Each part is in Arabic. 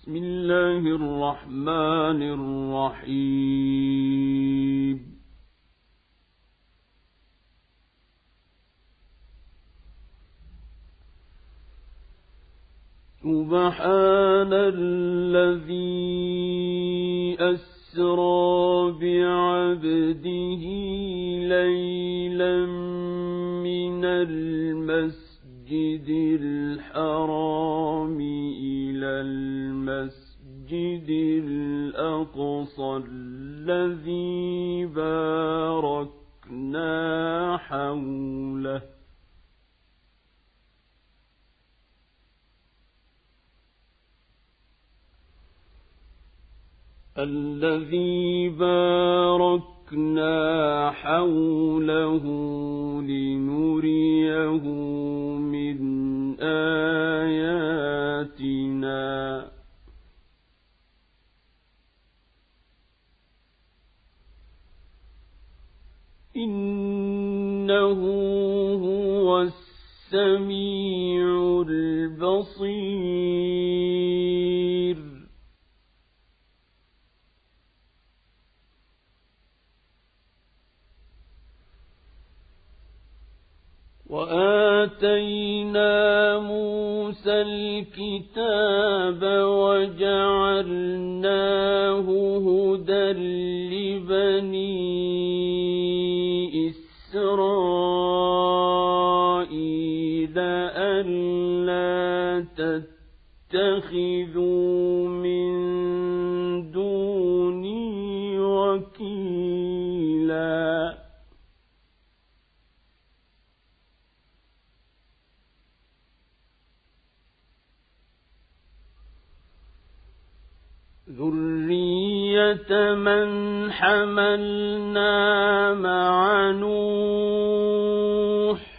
بسم الله الرحمن الرحيم سبحان الذي أسرى بعبده ليلا من المسجد الحرام إلى المسجد الأقصى الذي باركنا حوله لنريه من آياتنا إنه هو السميع البصير وآتينا موسى الكتاب وجعلناه هدى لبني إسرائيل ألا تتخذوا من دوني وكيلا ذرية من حملنا مع نوح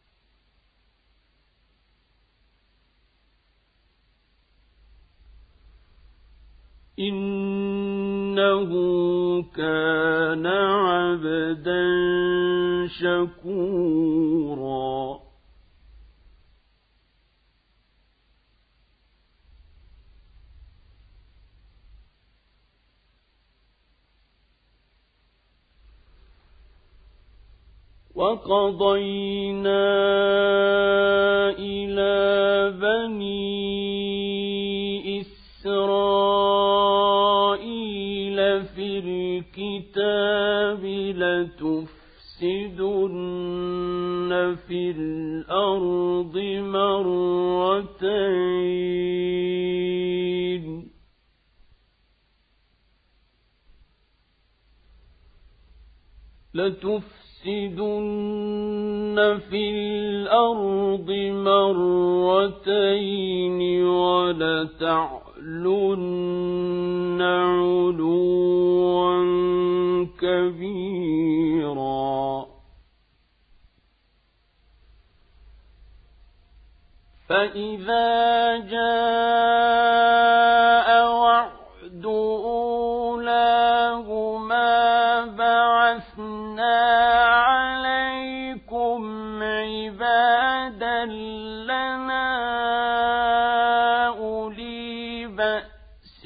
إنه كان عبدا شكورا وقضينا إلى بني إسرائيل في الكتاب لتفسدن في الأرض مرتين في الأرض مرتين ولتعلن علوا كبيرا فإذا جاء وعد أولاهما بعثنا عليكم عبادا لنا أولي بأس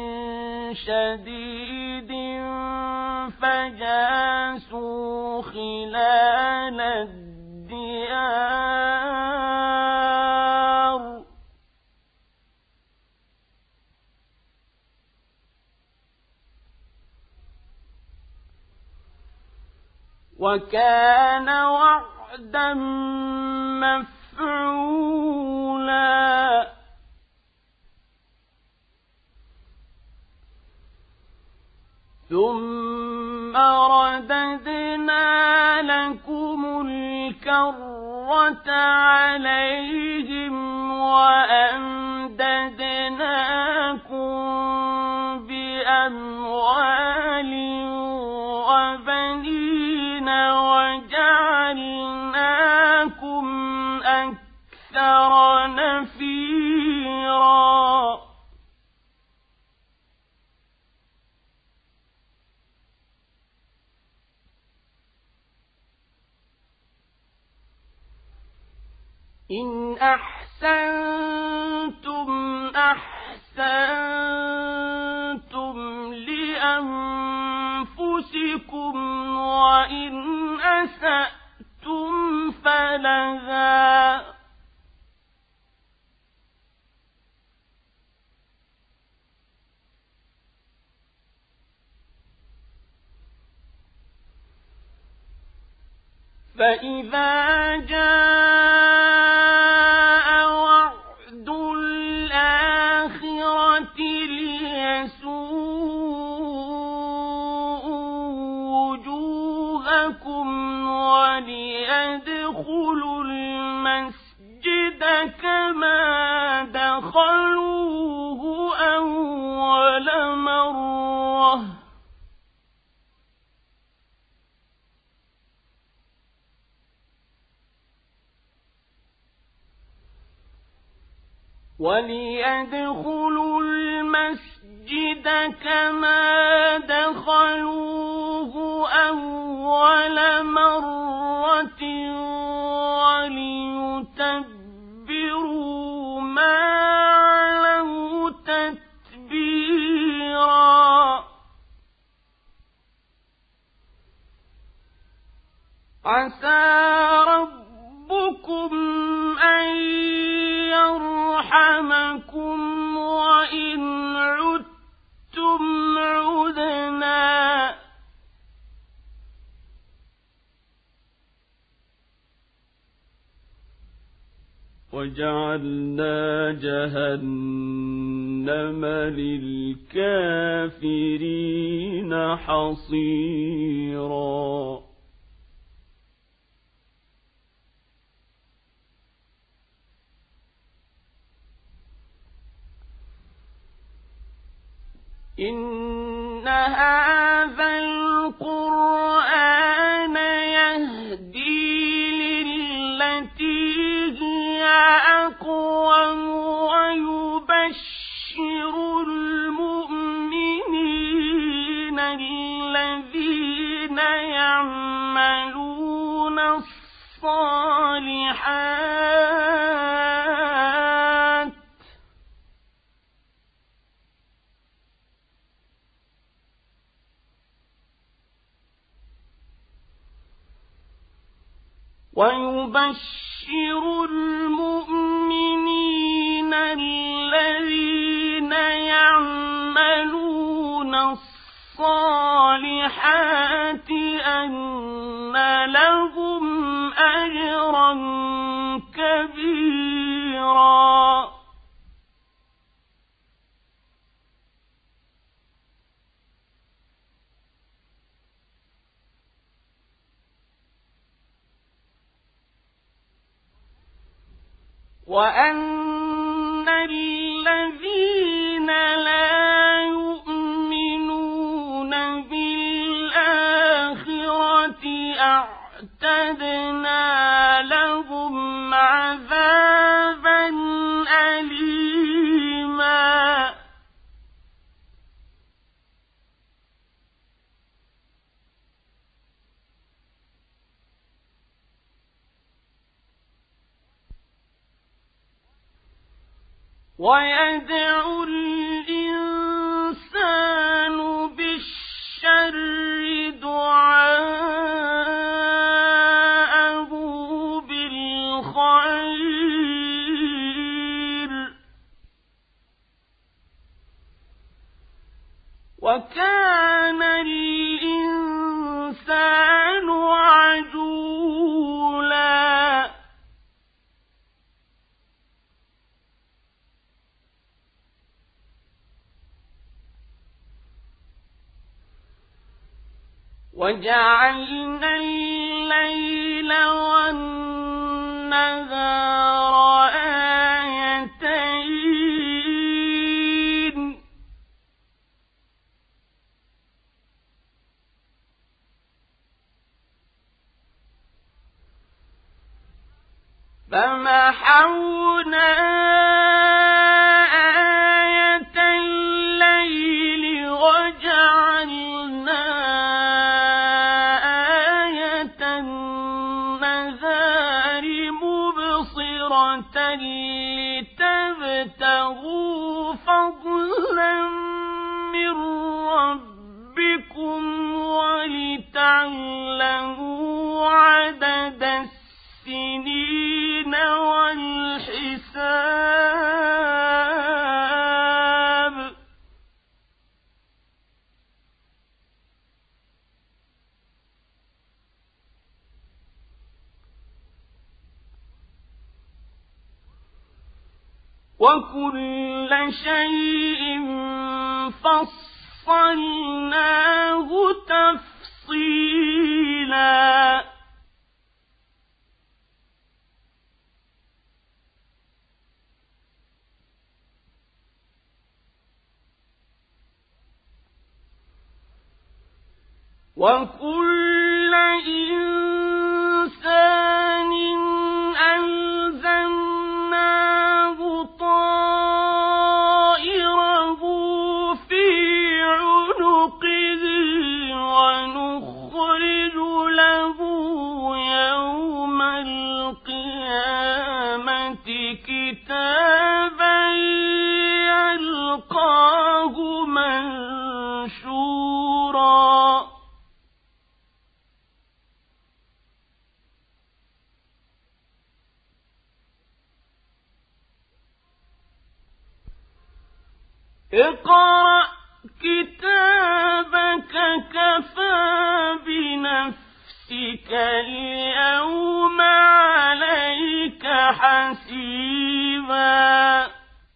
شديد فجاسوا خلال الديار وكان وعدا مفعولا ثم رددنا لكم الكرة عليهم وأمددناكم بأموال وبنين وجعلناكم أكثر نفيرا إن أحسنتم أحسنتم أحسنتم لأنفسكم وإن أسأتم فلها فإذا جاء وعد الآخرة ليسوءوا وجوهكم وليدخلوا المسجد كما دخلوه أول مرة وليتبروا ما علوا تتبيرا عسى ربكم أن يرحمكم وإن عدتم عدنا وجعلنا جهنم للكافرين حصيرا إن هذا القرآن يهدي للتي هي أقوم ويبشر المؤمنين الذين يعملون الصالحات أن لهم أجرا كبيرا وأن الذين لا يؤمنون بالآخرة أعتدنا لهم عذابا أليما ويدعو الإنسان بالشر دعاءه بالخير وكان الإنسان عجولا وجعلنا الليل والنهار آيتين فمحونا آية الليل وجعلنا لتبتغوا فضلا من ربكم ولتعلموا عدد السنين والحساب وكل شيء فصلناه تفصيلا وكل إنسان ألزمناه طائره في عنقه ونخرج له يوم القيامة كتابا يلقاه منشورا اقرأ كتابك كفى بنفسك اليوم عليك حسيبا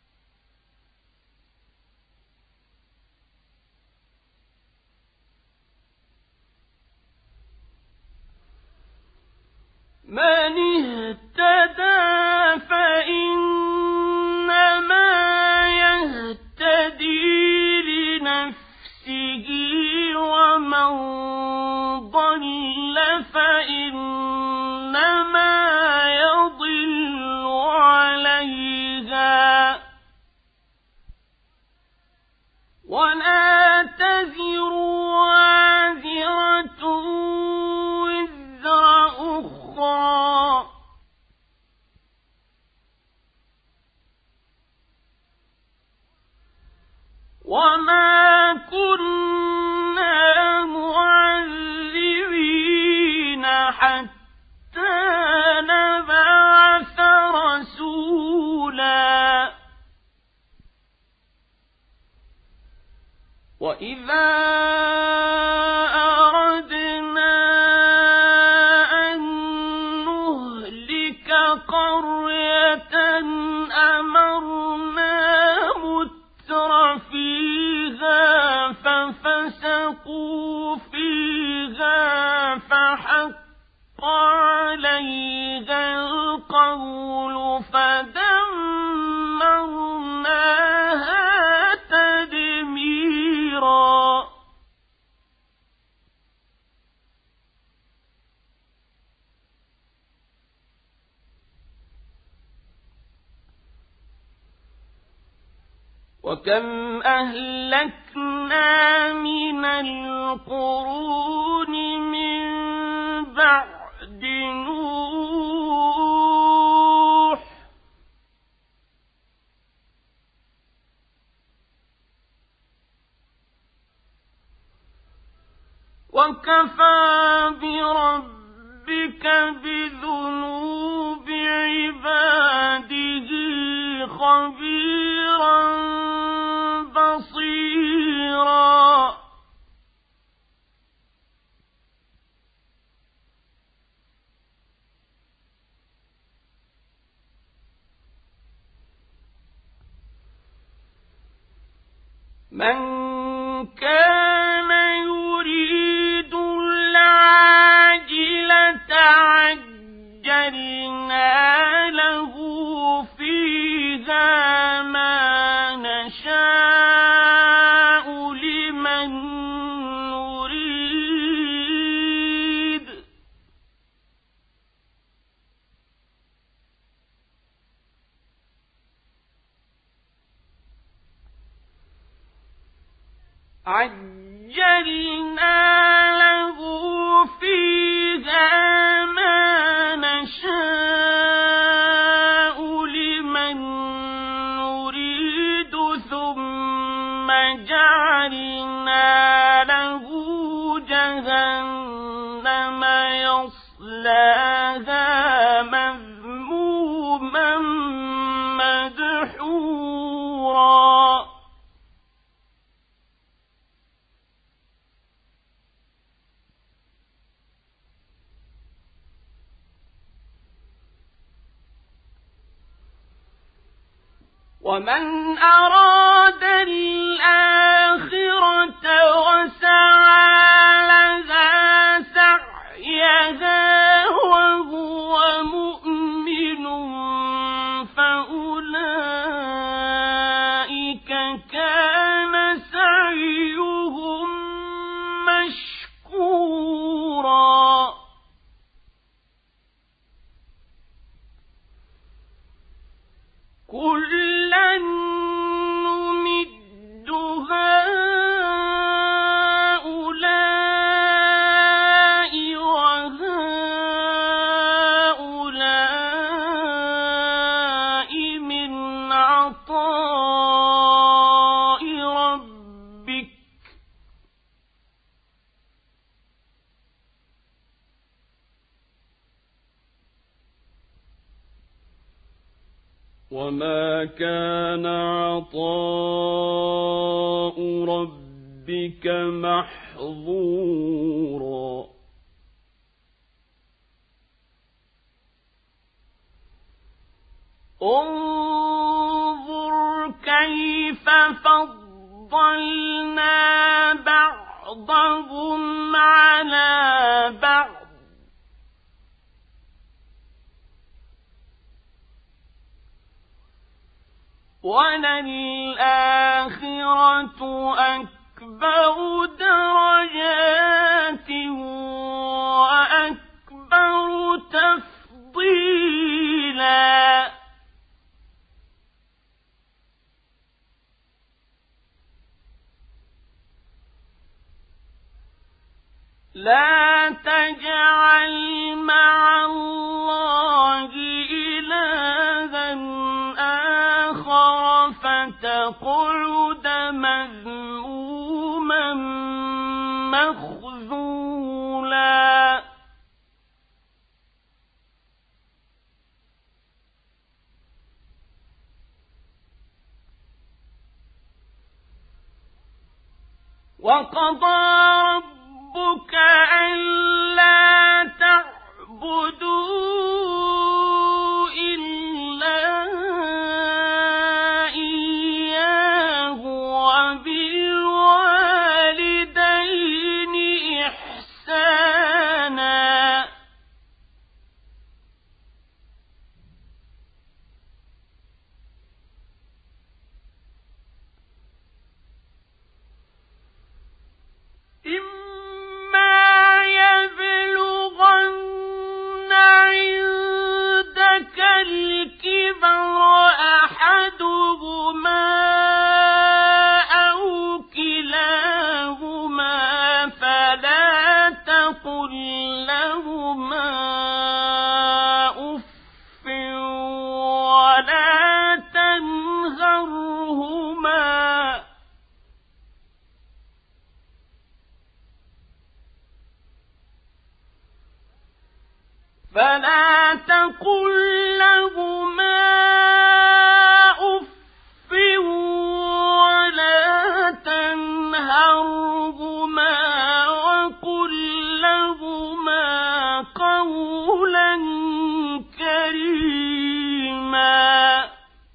من اهتدى فإنما يهتدي لنفسه ومن ضل فإنما يضل عليها ولا تزر وازرة وزر أخرى وما كنا معذبين حتى نبعث رسولا وإذا أردنا أن نهلك قرية أمرنا متر فيها ففسقوا فيها فحق عليها القول فدمرناها تدميرا وكم أهلكنا من القرون من بعد نوح وكفى بربك بذنوب عباده خبيرا بصيرا من كان يريد العاجلة عجلنا له فيها ما نشاء لمن نريد عجلنا له فيها ما نشاء لمن نريد ثم جعلنا له جهنم يصلاها مذموما مدحورا ومن أراد الآخرة وسعى لها سعيها وهو مؤمن فأولئك كان سعيهم مشكورا كُلًّا نُمِدُّ هَؤُلَاءِ وَهَؤُلَاءِ مِنْ عَطَاءِ رَبِّكَ وَمَا كَانَ عَطَاءُ رَبِّكَ مَحْظُورًا انظُرْ كَيْفَ فَضَّلْنَا بَعْضَهُمْ عَلَى بَعْضٍ وَلَلْآخِرَةُ أَكْبَرُ دَرَجَاتٍ وَأَكْبَرُ تَفْضِيلًا لَا تَجْعَلْ مَعَ اللَّهِ إِلَٰهًا آخَرَ فَتَقْعُدَ مَذْمُومًا مَّخْذُولًا وَقَضَىٰ رَبُّكَ أَلَّا تَعْبُدُوا إِلَّا إِيَّاهُ وَبِالْوَالِدَيْنِ إِحْسَانًا إِمَّا يَبْلُغَنَّ عِندَكَ الْكِبَرَ أَحَدُهُمَا أَوْ كِلَاهُمَا فَلَا تَقُل لَّهُمَا أُفٍّ وَلَا تَنْهَرْهُمَا وَقُل لَّهُمَا قَوْلًا كَرِيمًا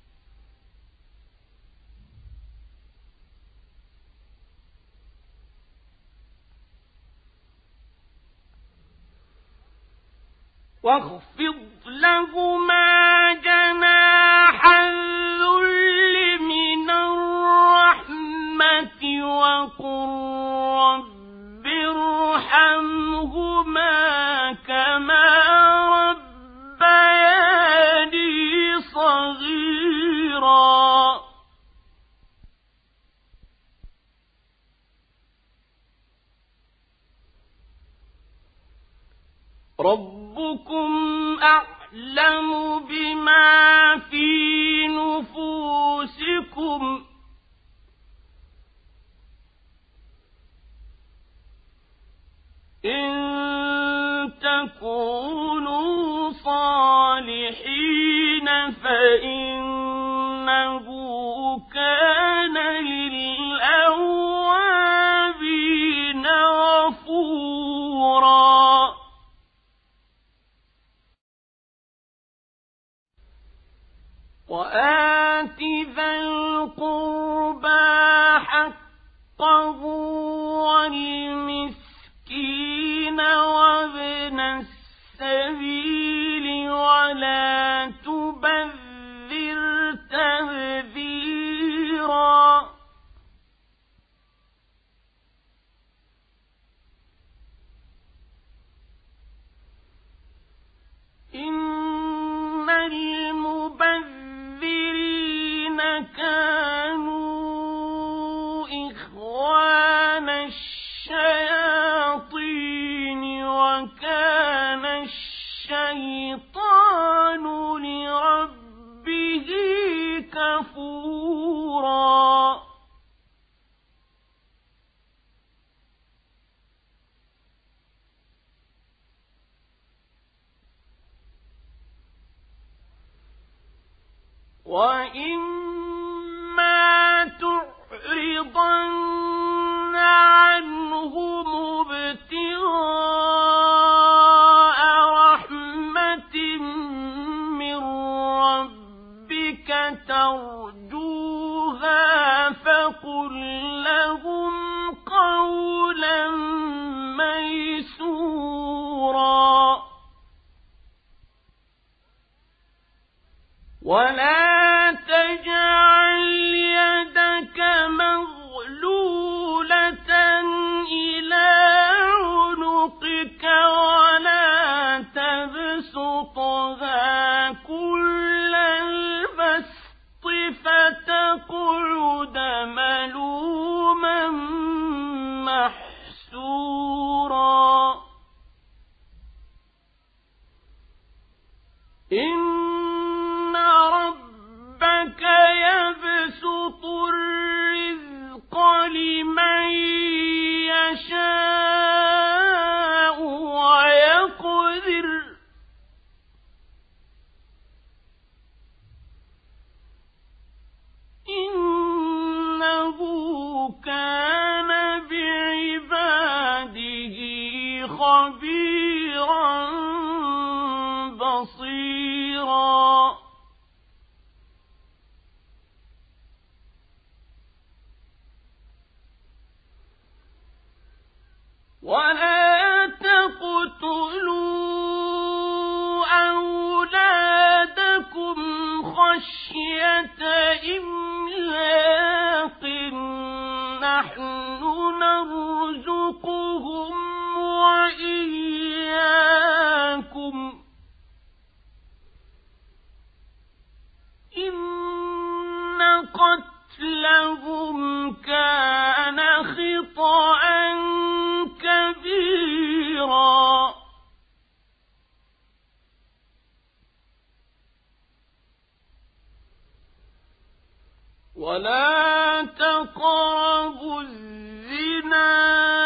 واخفض لهما جناح الذل من الرحمة وقل رب ارحمهما كما ربياني صغيرا ربكم أعلم بما في نفوسكم تكونوا صالحين فإنه كان للأوابين غفورا. وآت ذا القربى حقه والمسكين وابن السبيل ولا تبذر تبذيرا. إن المبذرين كانوا إخوان الشياطين وكان الشيطان لربه كفورا. وإما تعرضن عنهم ابتغاء رحمة من ربك ترجوها فقل لهم قولا ميسورا. ولا تجعل يدك مغلولة إلى عنقك ولا تبسطها كل البسط فتقعد ملوما محسورا. إن ربك يبسط الرزق لمن يشاء ويقدر إنه كان بعباده خبيرا بصيرا. ولا تقتلوا أولادكم خشية إملاق نحن نرزقهم وإياكم إن قتلهم كان خطأ كبيرا. ولا تقربوا الزنا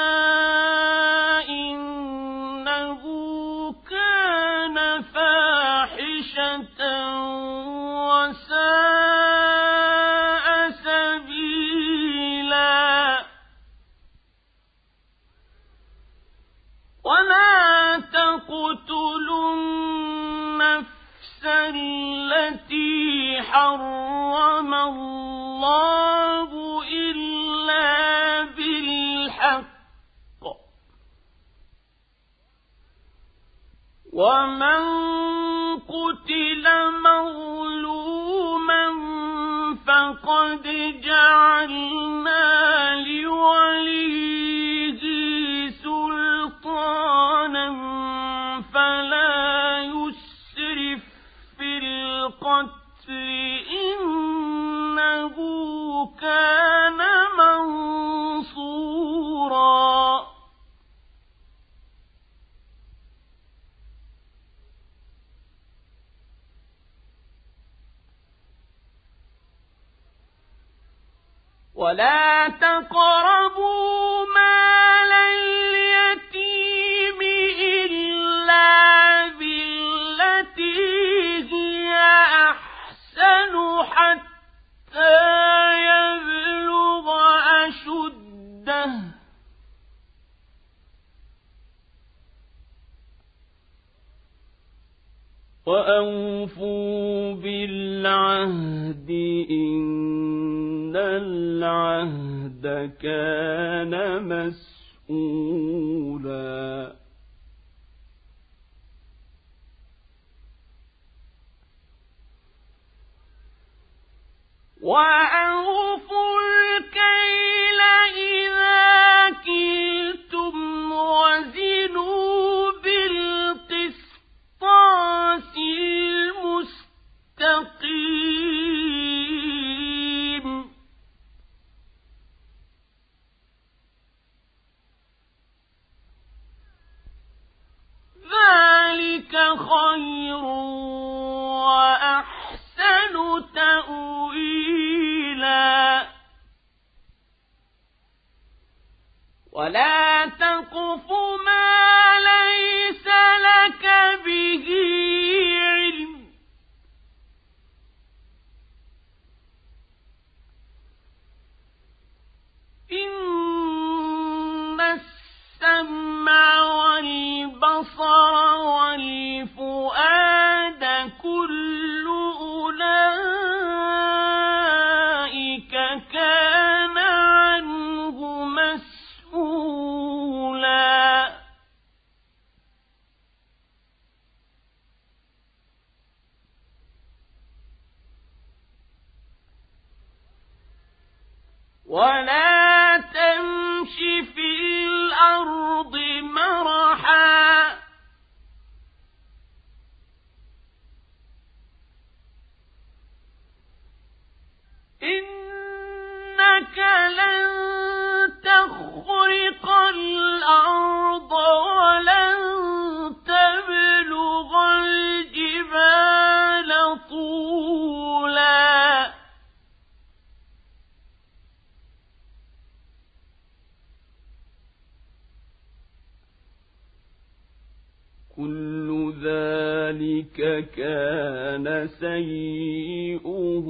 إنه كان فاحشة وساء سبيلا. ولا تقتلوا النفس التي حرم الله إلا بالحق ومن قتل مظلوما فقد جعلنا لوليه سلطانا فلا يسرف في القتل إنه كان منصورا. ولا تقربوا مال اليتيم إلا وأوفوا بالعهد إن العهد كان مسؤولا وأوفوا الكيل إذا كلتم وزنوا بالقسطاس المستقيم ذلك خير وأحسن تأويلا ولا تقف ما ليس لك به علم إن السمع والبصر والفؤاد كل أولئك كان عنه مسؤولا ولا تمش في الأرض مرحا إنك لن تخرق الأرض ولن تبلغ الجبال طولا كل ذلك كان سيئه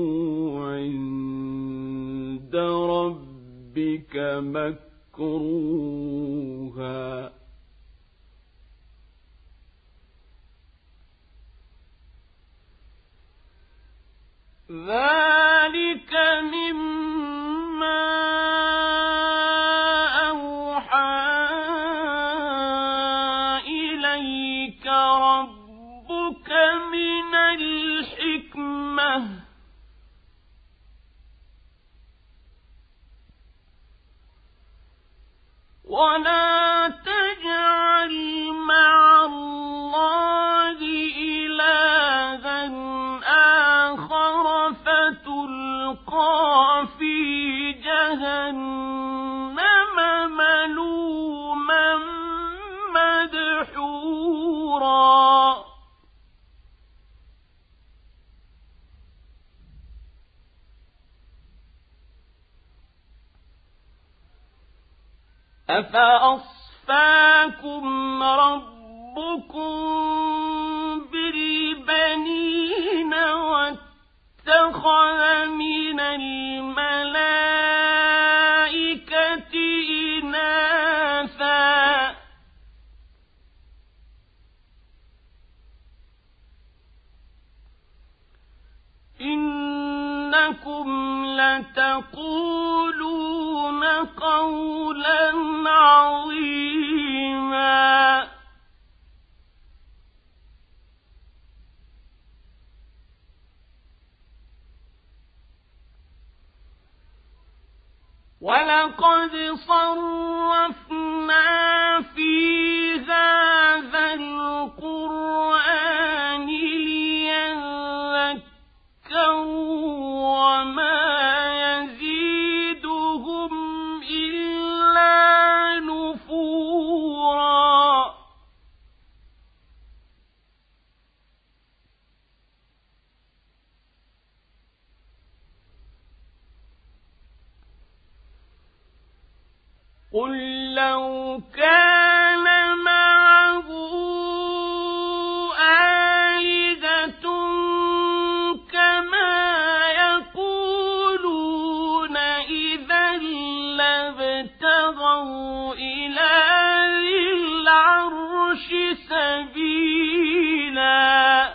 عند ربك مكروها ذلك مما ربك من الحكمة ولا تجعل مع الله إلها آخر فتلقى في جهنم ملوما مدحورا أفأصفاكم ربكم بالبنين واتخذ من الملائكة إناثا إنكم لتقولون قولا عظيما ولقد صرفنا في هذا القرآن ليذكروا وما يزيدهم إلا نفورا قل لو كان معه آلهة كما يقولون إذا لابتغوا إلى ذي العرش سبيلا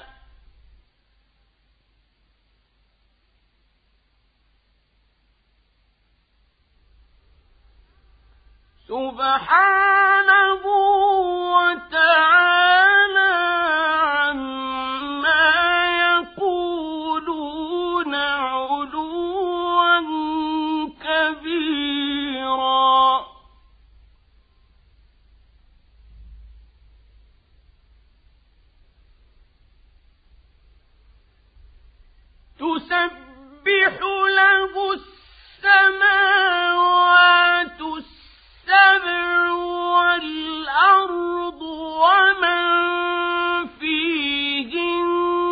سبحانه وتعالى عما يقولون علوا كبيرا تسبح له السماوات السبع والأرض ومن فيهن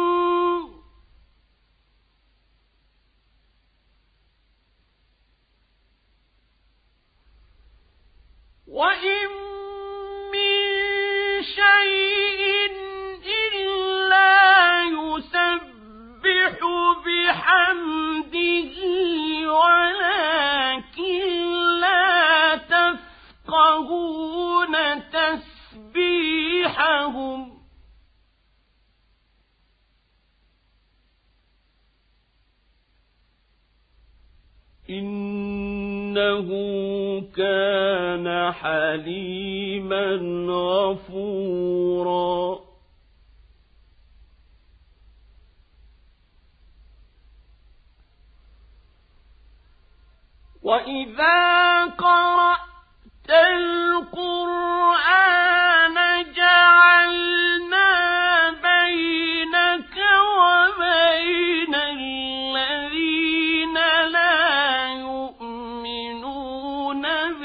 وإن من شيء إلا يسبح بحمده ولكن لا تفقهون تسبيحهم إنه كان حليما غفورا وإذا قرأت القرآن جعلنا بينك وبين الذين لا يؤمنون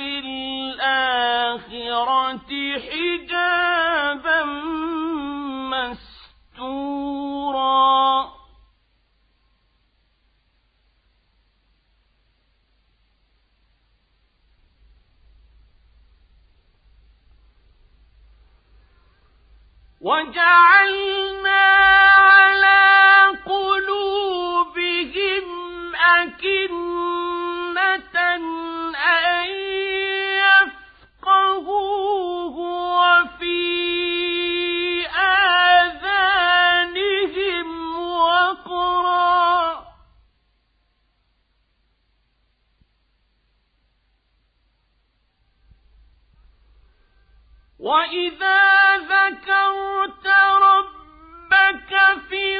بالآخرة حجابا مستورا وجعلنا على قلوبهم أكنة أن يفقهوه وفي آذانهم وقرا وإذا ذكرت ربك في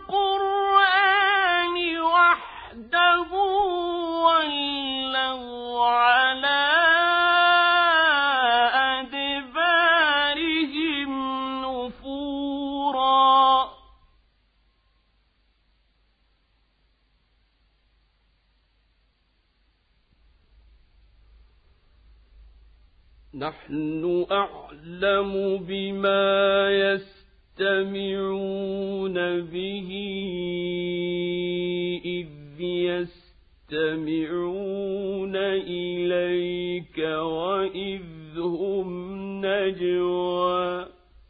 القرآن وحده ولوا على أدبارهم نفورا نحن أعلم بما يستمعون به إذ يستمعون إليك وإذ هم نجوى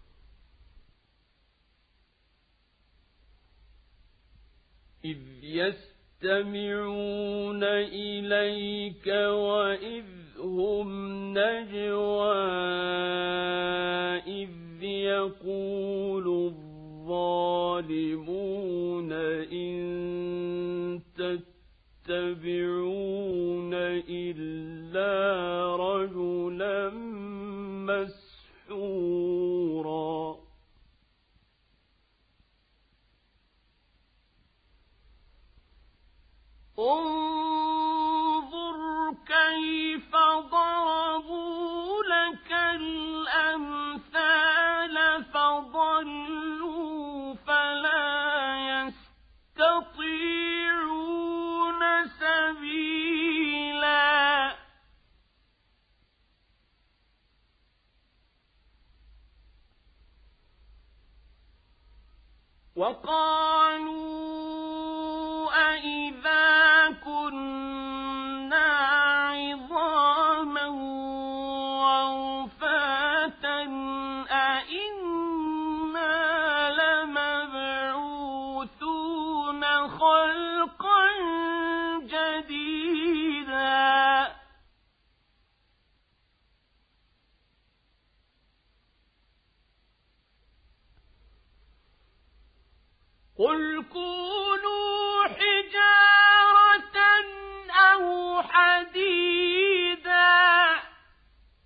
يستمعون إليك وإذ هم نجوى إذ يقول الظالمون إن تتبعون إلا رجلا مسحورا انظر كيف ضربوا لك الأمثال فضلوا فلا يستطيعون سبيلا وقالوا أإذا كنا عظاما ورفاتا أإنا لمبعوثون خلقا جديدا قل كونوا حجارة أو حديدا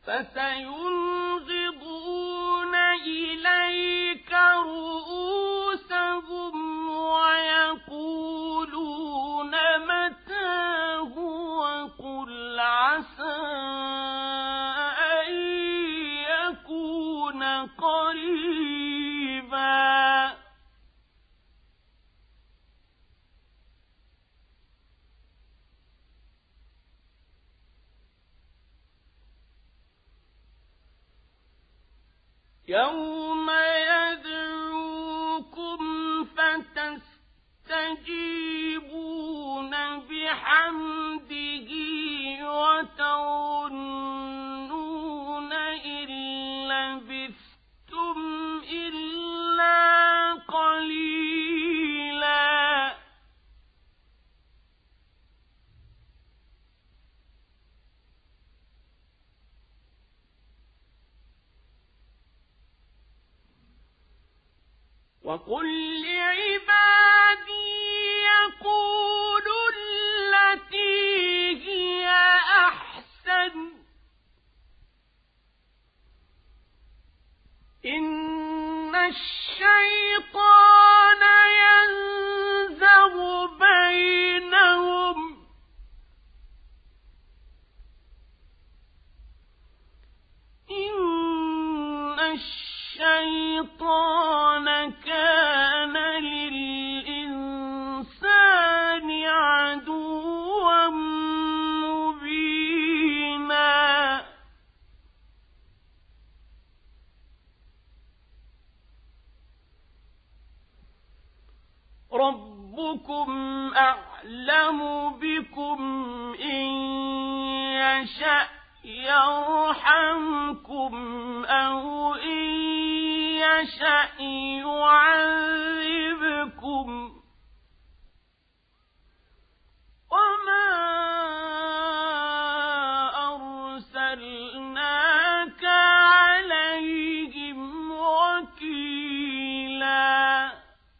فسينغضون إليك رؤوسهم ويقولون متاه وقل عسى أن يكون قريبا يوم يدعوكم فتستجيبون بحمده وتظنون إن لبثتم إلا قليلا وقل لعبادي يقولوا التي هي أحسن إن الشيطان ينزغ بينهم إن الشيطان كان للإنسان عدوا مبينا ربكم أعلم بكم إن يشأ يرحمكم أو إن يشأ يعذبكم وما أرسلناك عليهم وكيلا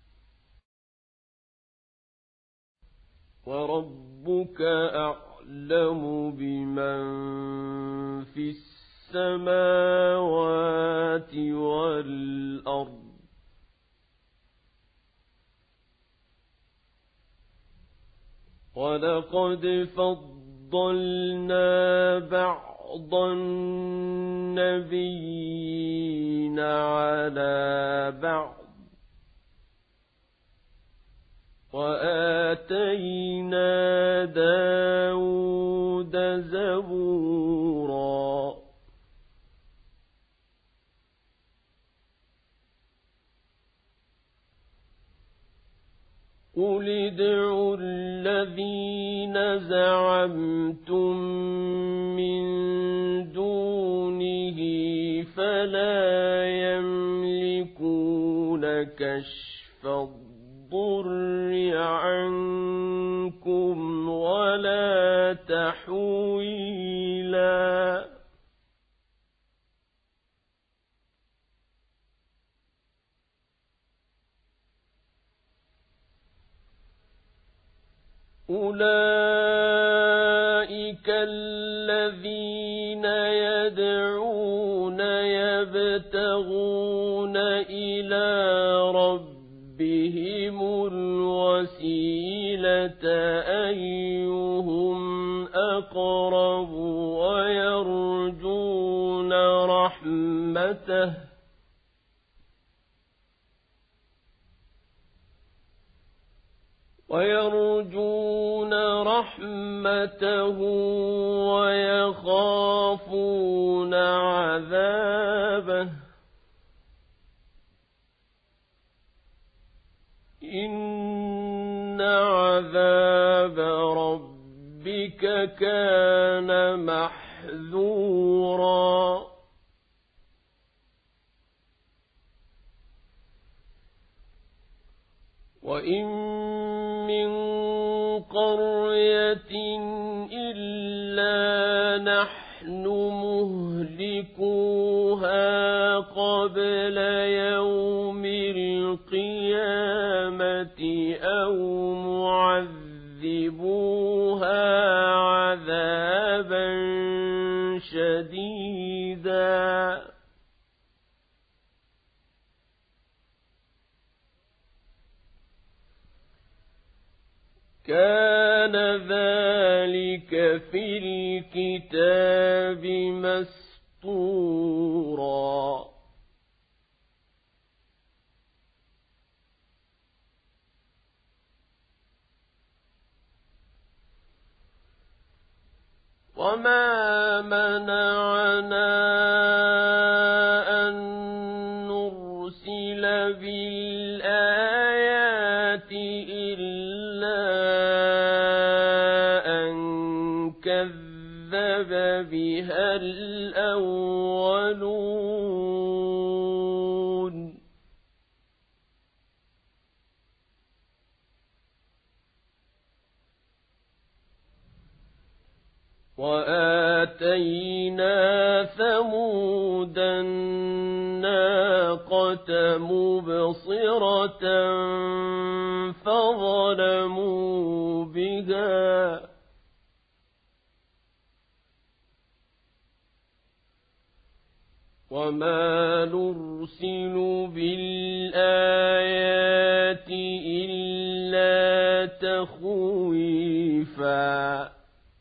وربك أعلم بمن في السماوات والأرض ولقد فضلنا بعض النبيين على بعض وآتينا داود زبورا قل ادعوا الذين زعمتم من دونه فلا يملكون كشف الضر عنكم ولا تحويلا أولئك الذين يدعون يبتغون إلى ربهم الوسيلة أيهم أقرب ويرجون رحمته ويخافون عذابه إن عذاب ربك كان محذورا وإن من قرية إلا نحن مهلكوها قبل يوم القيامة أو معذبوها عذابا شديدا في الكتاب مسطورا وما منعنا أن نرسل بالآيات إلا أن كذب بها الأولون وآتينا ثمود الناقة مبصرة فظلموا بها وما نرسل بالآيات إلا تخويفا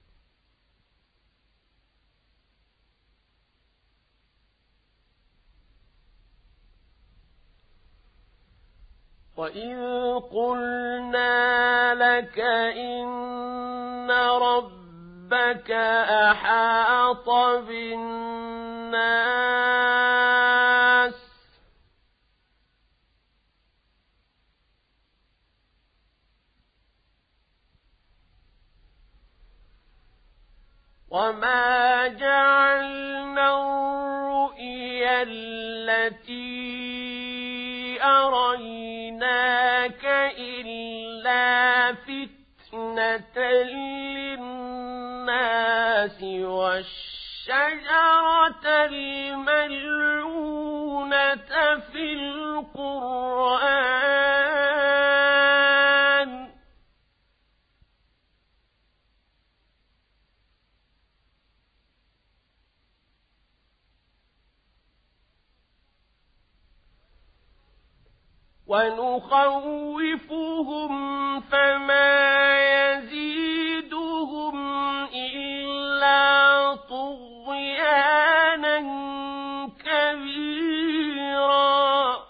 وإذ قلنا لك إن ربك أحاط بالناس وما جعلنا الرؤيا التي أريناك إلا فتنة للناس والشجرة الملعونة في القرآن ونخوفهم فما يزيدهم إلا طغيانا كبيرا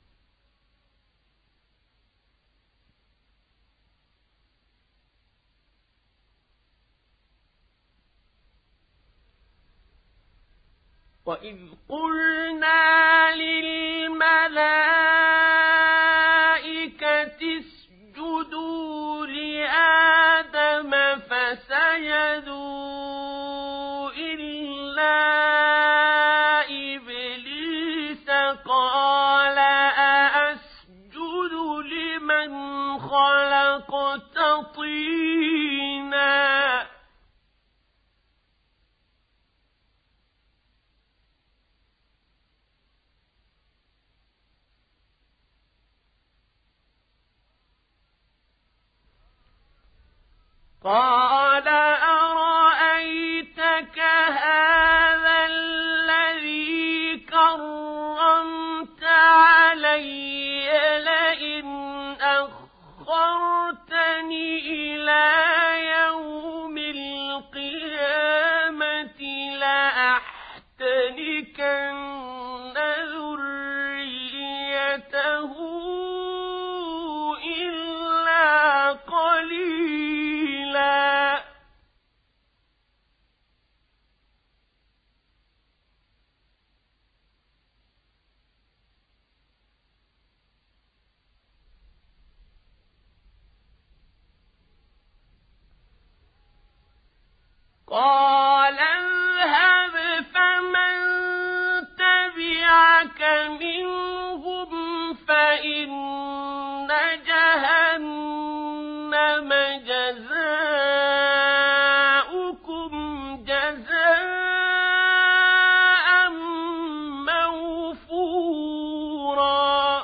وإذ قلنا للملائكة اسجدوا لآدم فسجدوا إلا إبليس قال أأسجد لمن خلقت طينا قال أرأيتك هذا الذي كرمت علي لئن أخرتني إلى يوم القيامة لأحتنكن ذريته إلا قليلا قال اذهب فمن تبعك منهم فإن جهنم جزاؤكم جزاء موفورا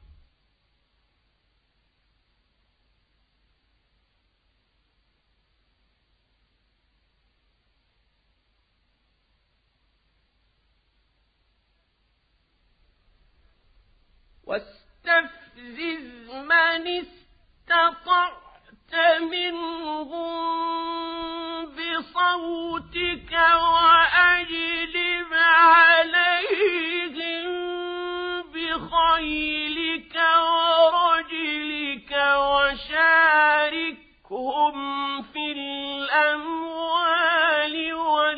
واستفزز من استطعت منهم بصوتك بصوتك وأجلب عليهم بخيلك ورجلك وشاركهم في الأموال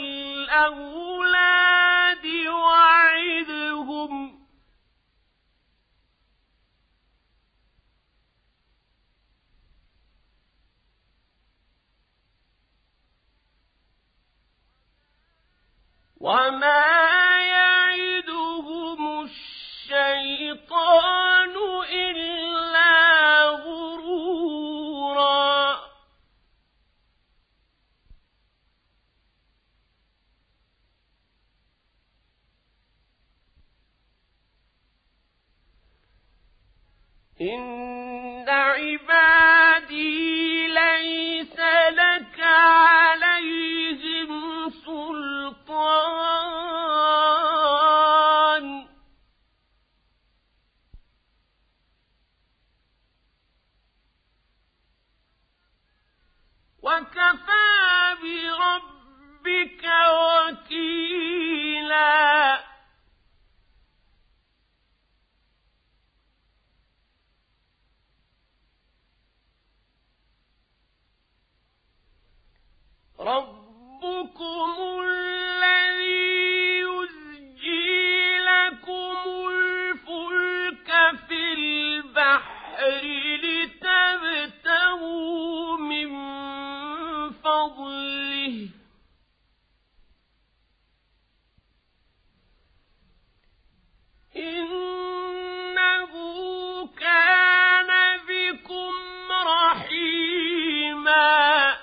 والأولاد وعدهم وما يعدهم الشيطان إلا غرورا إن عبادي ليس لك عليهم سلطان وكفى بربك وكيلا ربكم الذي يزجي لكم الفلك في البحر لتبتغوا من فضله إنه كان بكم رحيما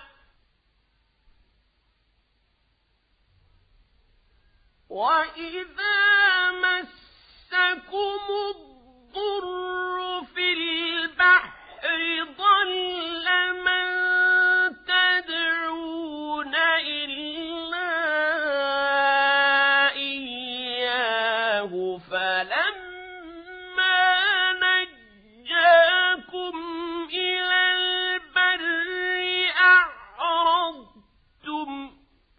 وإذا مسكم الضر في البحر ضل من تدعون إلا إياه فلما نجاكم إلى البر أعرضتم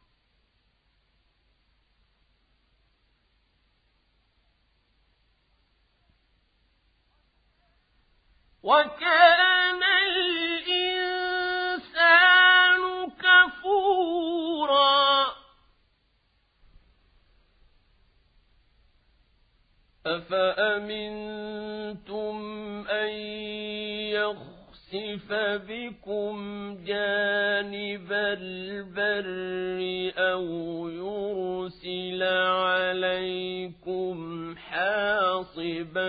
وكان الإنسان كفورا أفأمنتم أن يخسف بكم جانب البر أو يرسل عليكم حاصبا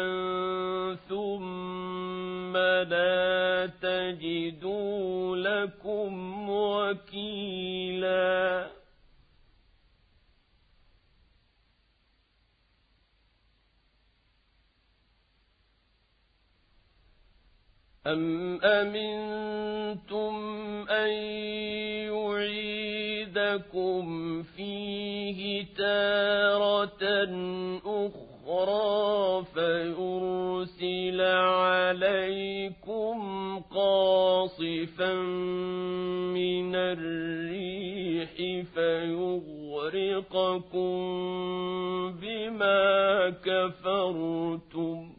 ثم لا تجدوا لكم وكيلا أم أمنتم أن يعيدكم فيه تارة أخرى فيرسل عليكم قاصفا من الريح فيغرقكم بما كفرتم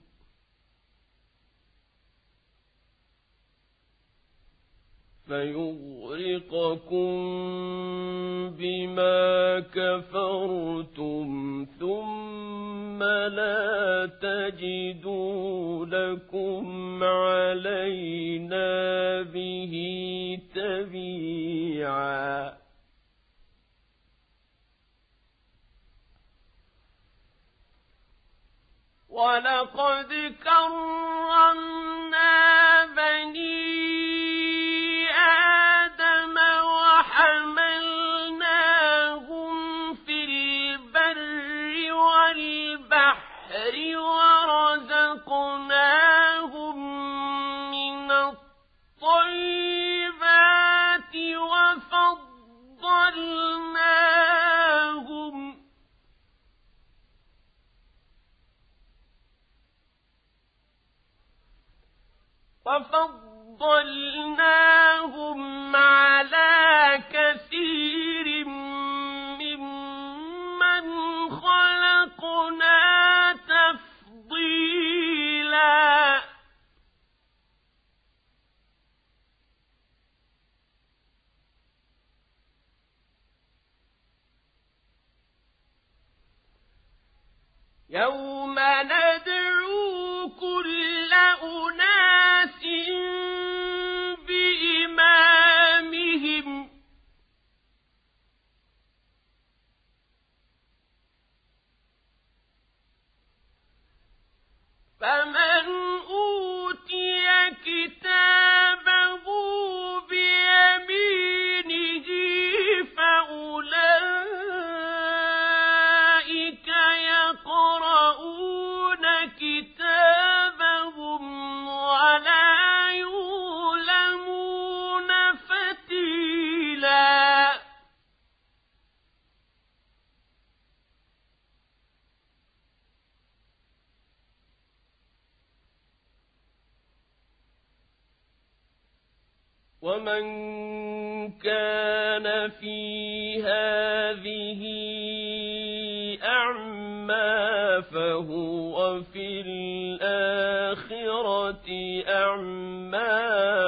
ثم لا تجدوا لكم علينا به تبيعا ولقد كرمنا بني آدم وحملناهم في البر والبحر ورزقناهم من الطيبات وفضلناهم على كثير يوم ندعو كل أناس بإمامهم فمن أوتي كتابه بيمينه فأولئك يقرؤون كتابهم ولا يظلمون فتيلا ومن كان في هذه أعمى فهو في الآخرة أعمى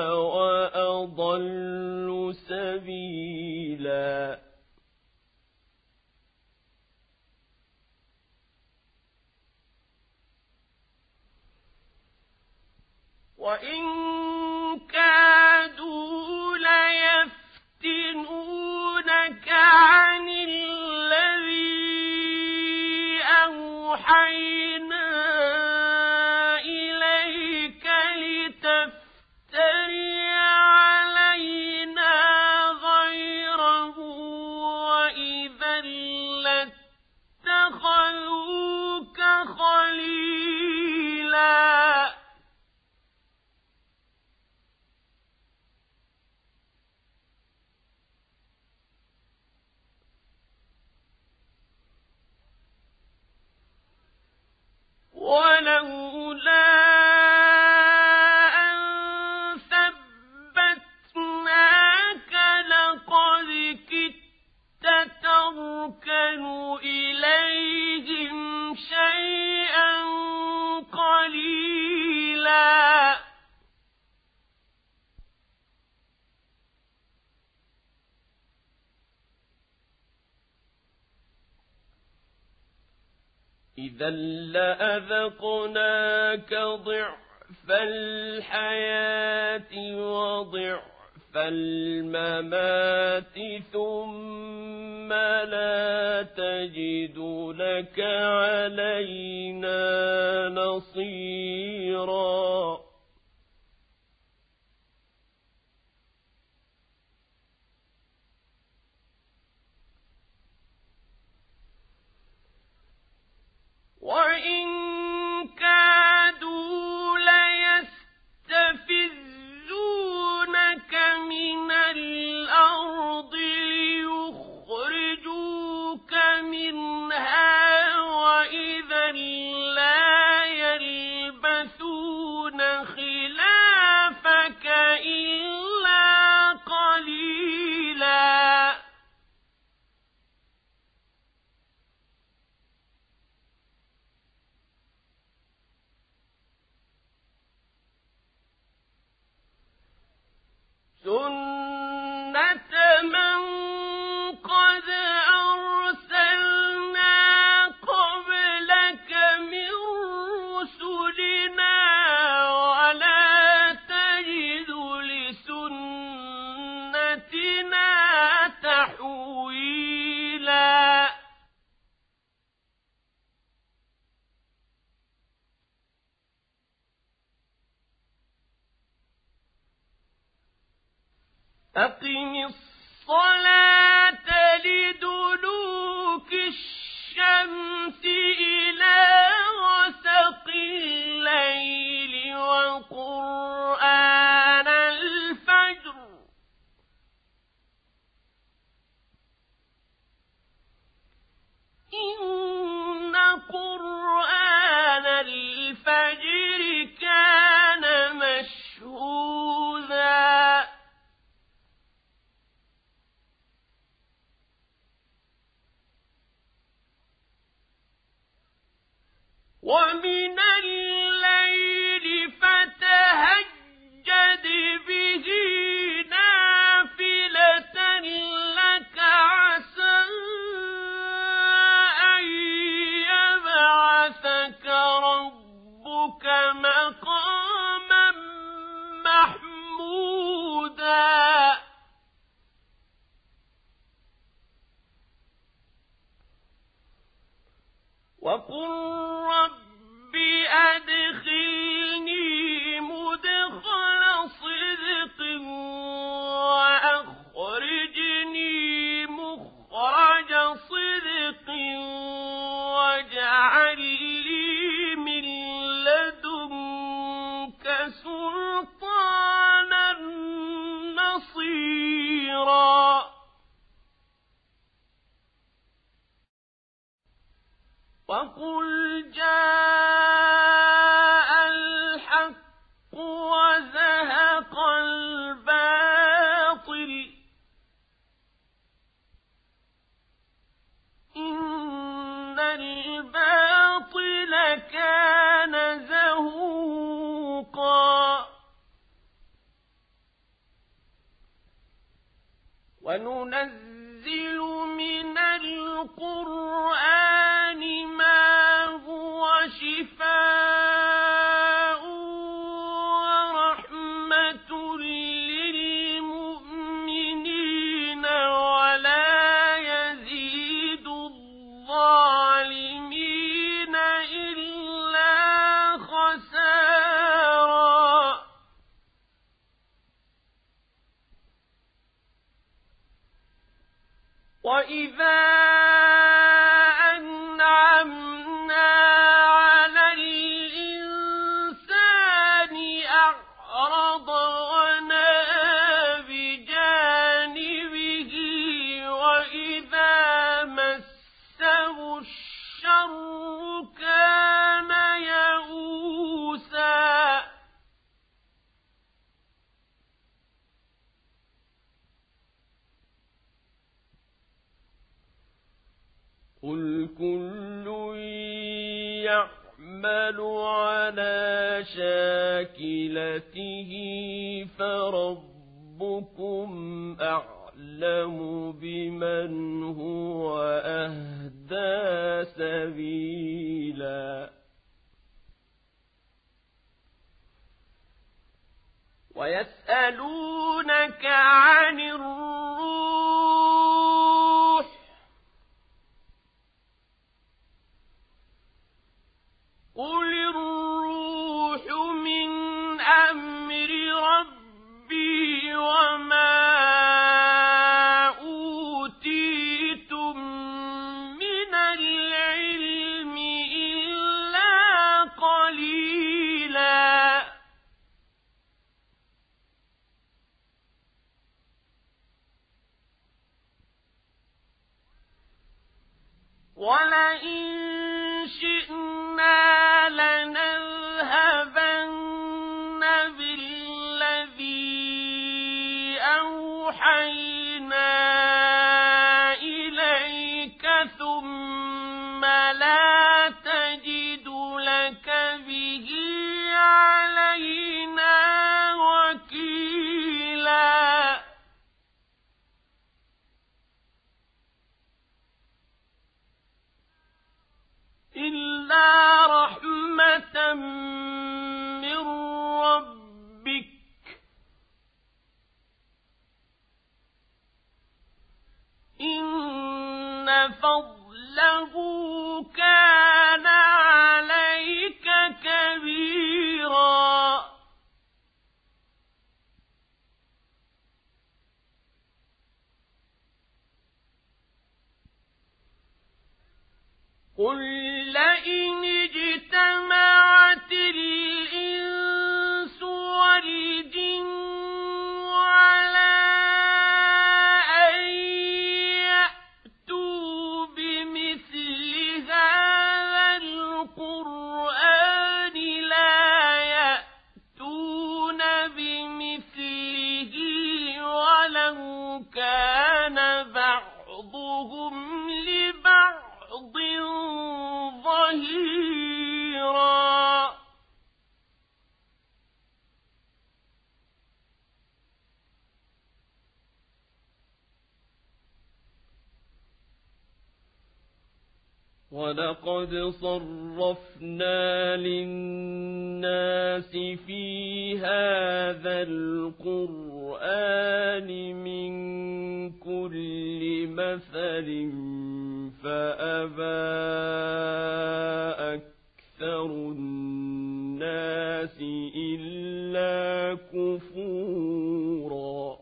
وأضل سبيلا وإن كادوا ليفتنونك عن الذي أوحينا إليك لتفتري علينا غيره وإذا لاتخذوك خليلا ولولا أن ثبتناك لقد كدت تركن إليهم شيئا قليلا إذا لأذقناك ضعف الحياة وضعف الممات ثم لا تجد لك علينا نصيرا وإن كادوا ليستفزونك من الأرض ليخرجوك منها وإذا لا يلبثون خلافك إلا قليلا سنة من قد أرسلنا قبلك من رسلنا ولا تجد لسنتنا تحويلا أقم الصلاة لدلوك الشمس إلى غسق الليل وقرآن الفجر إن قرآن الفجر كان مشهودا ومن الليل فتهجد به نافلة لك عسى أن يبعثك وقل رب أدخلني مدخل صدق وأخرجني مخرج صدق واجعل لي من لدنك سلطانا نصيرا وقل جاء الحق وزهق الباطل إن الباطل كان زهوقا وننزل من القرآن ما هو شفاء ورحمة للمؤمنين ولا يزيد الظالمين إلا خسارا وإذا أنعمنا على الإنسان أعرض ونأى بجانبه وإذا مسه الشر كان يئوسا قل كل يعمل على شاكلته فربكم أعلم بمن هو أهدى سبيلا ويسألونك عن الروح قل الروح من أمر ربي وما أوتيتم من العلم إلا قليلا ولئن شئنا لنذهبن بالذي أوحينا إليك ثم لا تجد لك به علينا وكيلا إلا رحمة من ربك إن فضله كان عليك كبيرا قل لئن اجتمعت الإنس والجن على أن يأتوا بمثل هذا القرآن لا يأتون بمثله ولو كان بعضهم لبعض ظهيرا ولقد صرفنا للناس في هذا القرآن من كل مثل فأبى أكثر الناس إلا كفورا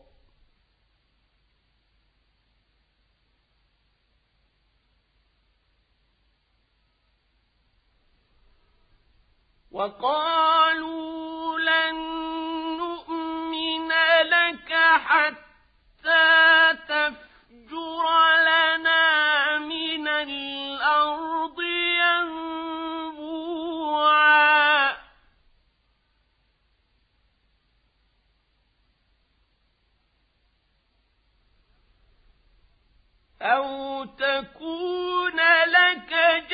وقالوا لن نؤمن لك حتى تفجر لنا من الأرض ينبوعا أو تكون لك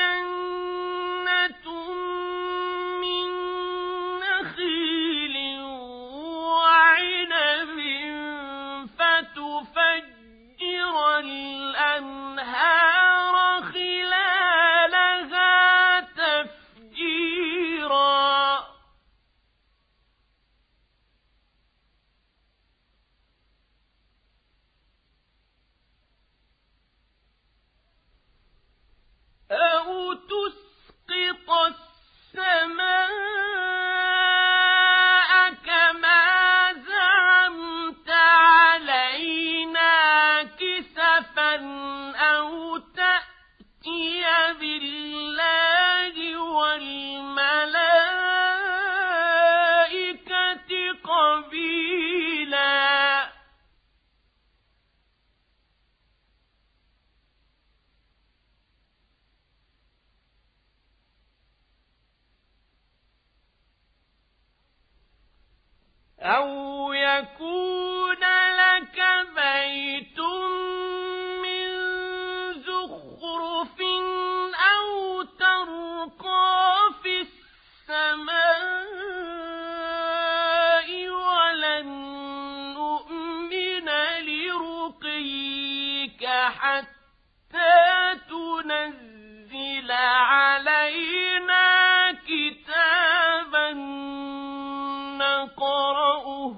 جنة من نخيل وعنب فتفجر الأنهار خلالها تفجيرا أو تسقط السماء كما زعمت علينا كسفا أو تأتي بالله والملائكة قبيلا أو يكون لك بيت من زخرف أو ترقى في السماء ولن نؤمن لرقيك حتى تنزل علينا كتابا نقرأه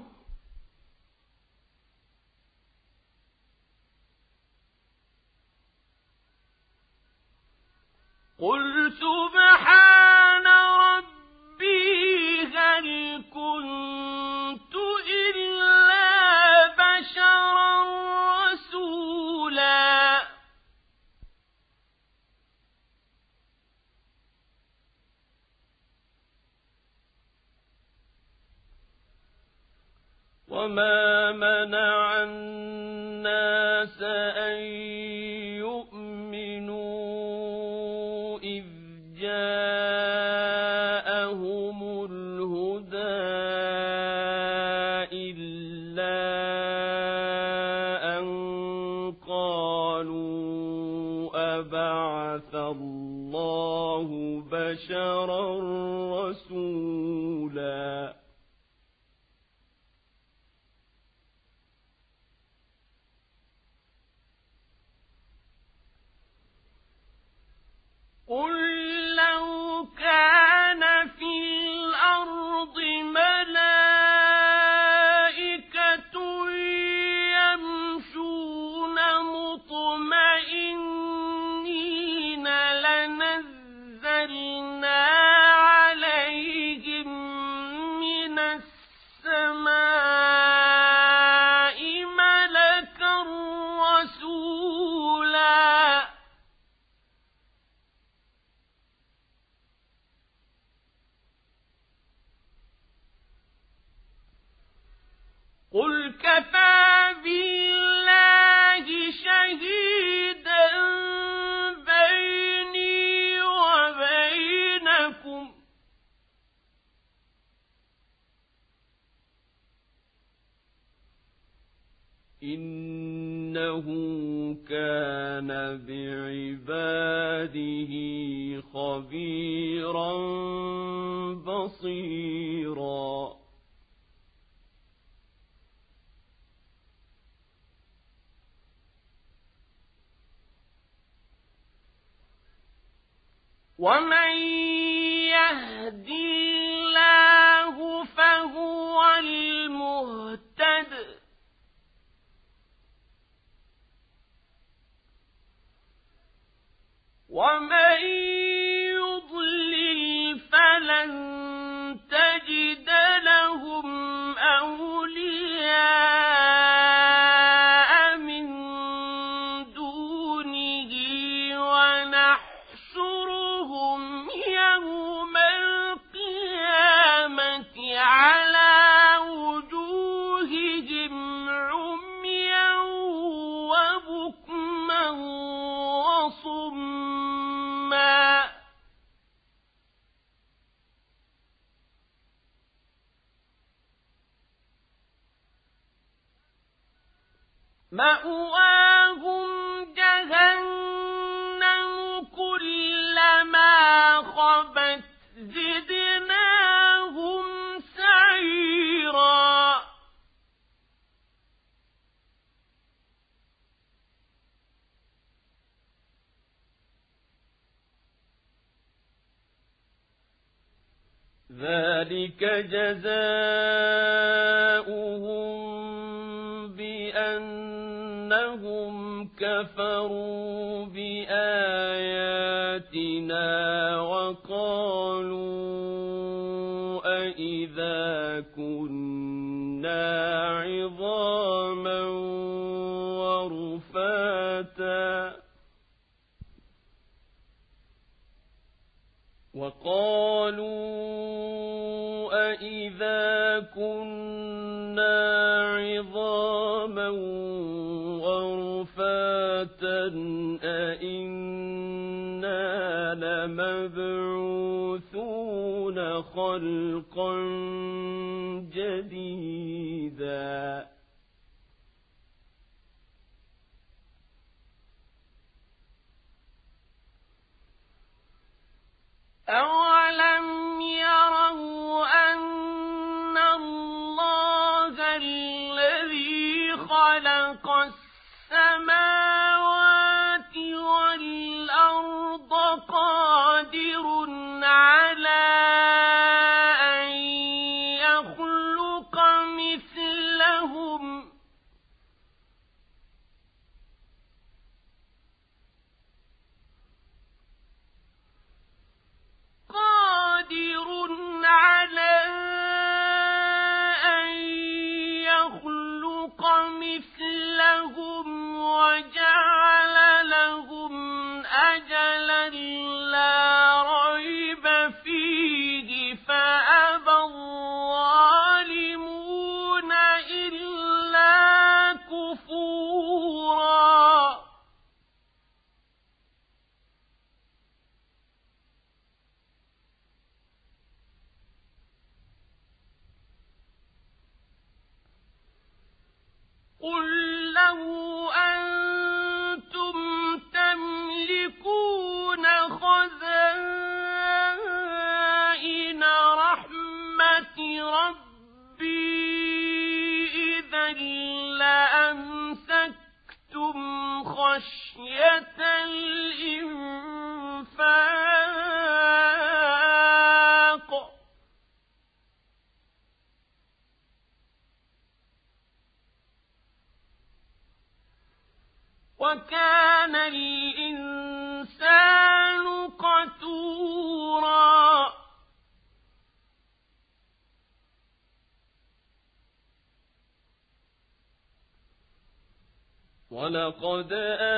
قل سبحان ربي هل كنت إلا بشرا رسولا وما منع الناس أن يؤمنوا إذ جاءهم الهدى إلا أن قالوا أبعث الله بشرا رسولا قل لو كان في الأرض ملائكة يمشون مطمئنين لنزلنا عليهم ومن يهد الله فهو المهتد ومن يضلل فلن تجد لهم أولياء من دونه ونحشرهم يوم القيامة على وجوههم عميا وبكما وصما مأواهم جهنم كلما خبت زدناهم سعيرا ذلك جزاؤهم بأنهم كفروا بآياتنا وقالوا أإذا كنا عظاما ورفاتا أإذا كنا عظاما ورفاتا أإنا لمبعوثون خلقا جديدا أولم يروا أن الله الذي خلق السماوات والأرض قادر على أن يخلق مثلهم وجعل لهم أجلا لا ريب فيه فأبى الظالمون إلا كفورا قل لو أنتم تملكون خزائن رحمة ربي إذا لأمسكتم خشية الإنفاق وكان الإنسان قتورا ولقد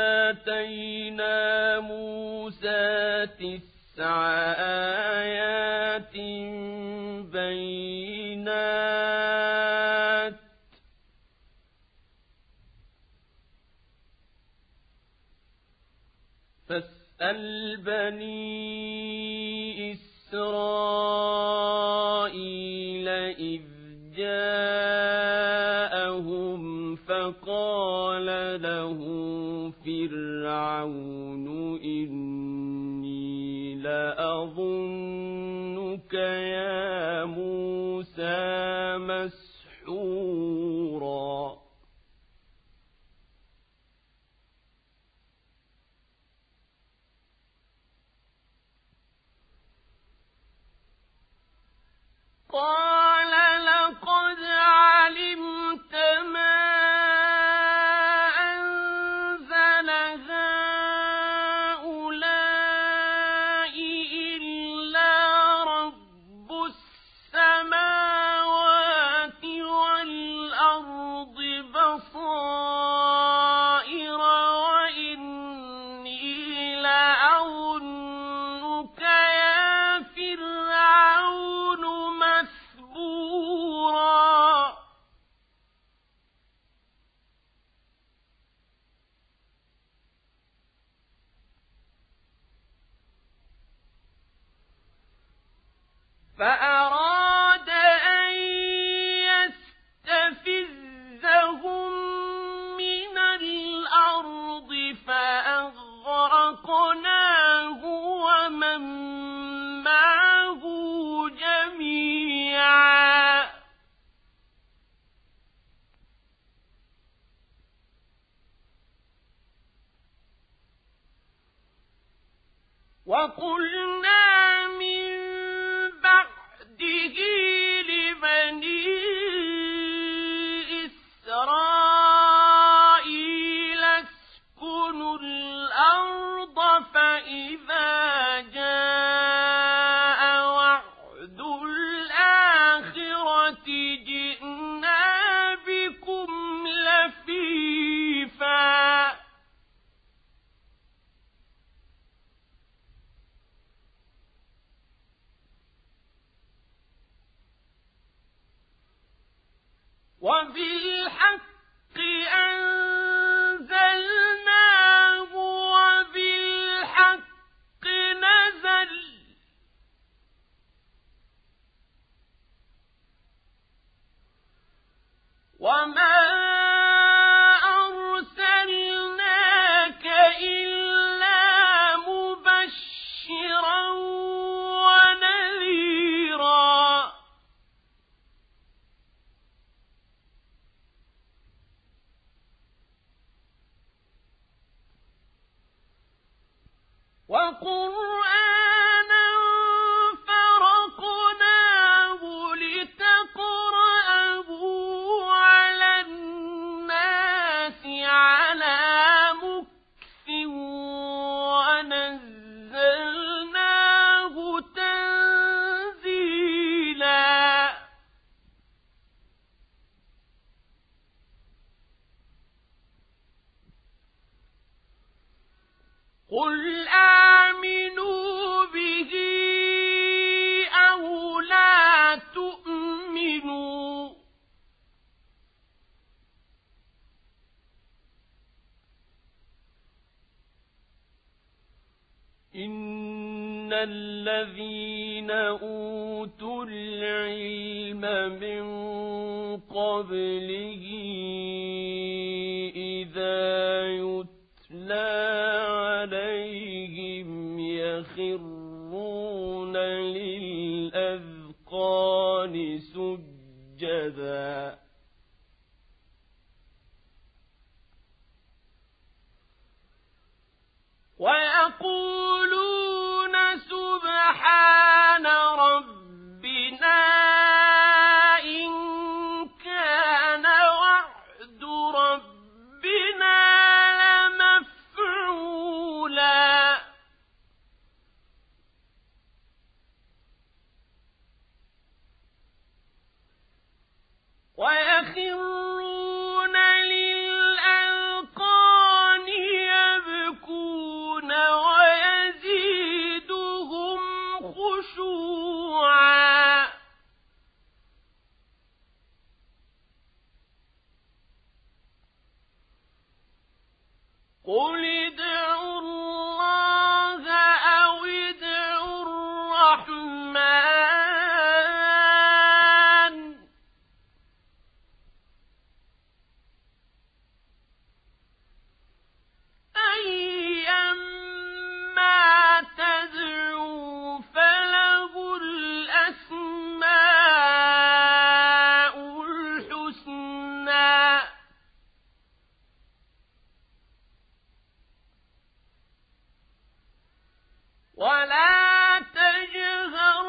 آتينا موسى 9 آيات بينات فاسأل بني إسرائيل إذ جاءهم فقال له فرعون إني لأظنك يا موسى مسحورا فأراد أن يستفزهم من الأرض فأغرقناه ومن معه جميعا وقلنا من بعده لبني إسرائيل اسكنوا الأرض فإذا جاء وعد الآخرة جئنا بكم لفيفا وبالحق أنزلناه وبالحق نزل وما أرسلناك إلا مبشرا ونذيرا وقرآنا فرقناه لتقرأه على الناس على مكث ونزلناه تنزيلا قل آمنوا به أو لا تؤمنوا إن الذين أوتوا العلم من قبله إذا يتلى عليهم يخرون للأذقان سجدا ويقولون سبحان ربنا إن كان وعد ربنا لمفعولا ويخرون للأذقان يبكون ويزيدهم خشوعا قل ادعوا الله أو ادعوا الرحمن أيما تدعوا فله الأسماء الحسنى ولا تجهر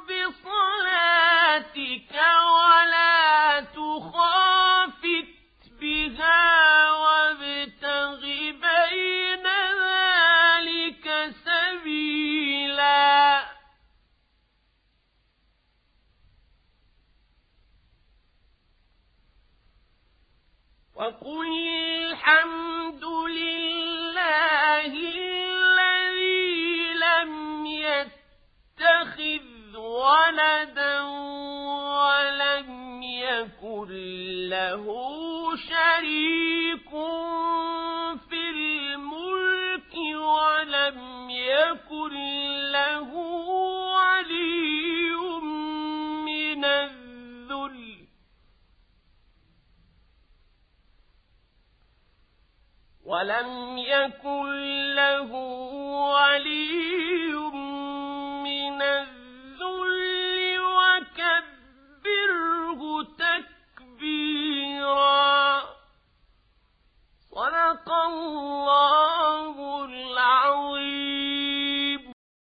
بصلاتك ولا تخافت بها وابتغ بين ذلك سبيلا وقل الحمد لله الذي لم يتخذ ولدا ولم يكن له شريك في الملك ولم يكن له ولي يكن